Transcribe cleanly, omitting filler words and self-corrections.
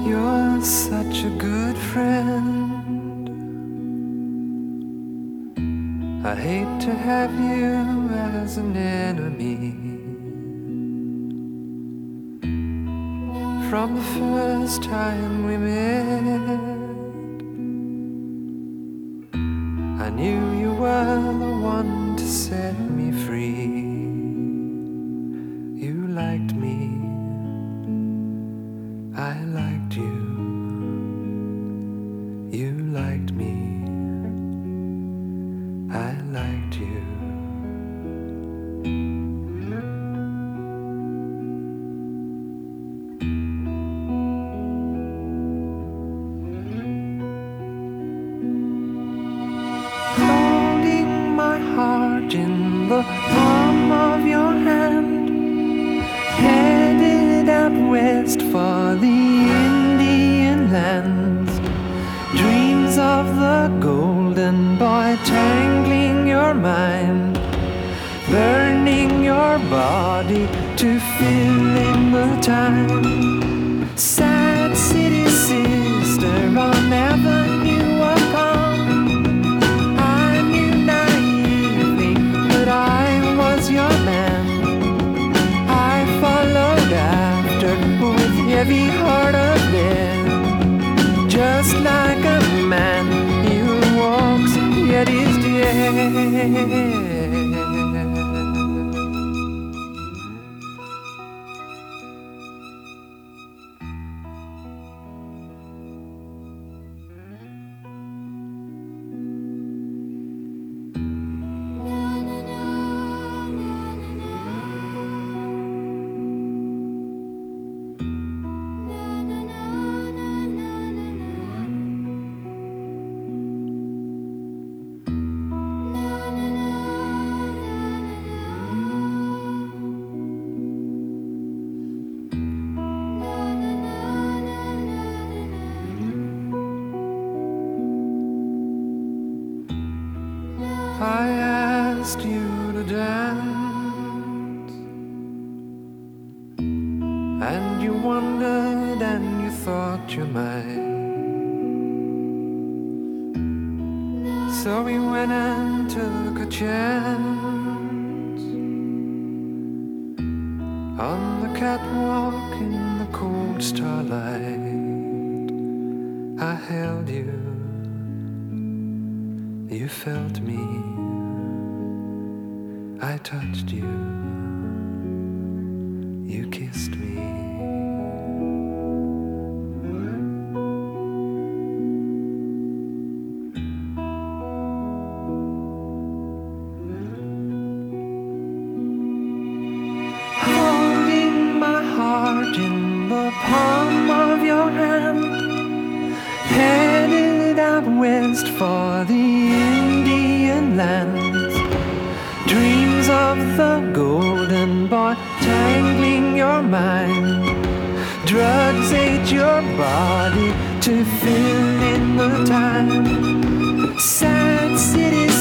You're such a good friend. I hate to have you as an enemy. From the first time we met, I knew you were the one to set me free. You liked me, I liked you. You liked me, I liked you. Holding my heart in the palm of your hand, headed out west for the Indian lands. Dreams of the golden boy tangling your mind, burning your body to fill in the time. Sad city sister on Avenue of Palm, I knew naively that I was your man. I followed after with heavy heart of lead. Just like a man, he walks, yet is dead. I asked you to dance, and you wondered and you thought you might. So we went and took a chance on the catwalk in the cold starlight. I held you, you felt me, I touched you, you kissed me. Holding my heart in the palm of your hand, headed out west for the Indian lands. Dreams of the golden boy tangling your mind, drugs ate your body to fill in the time. Sad city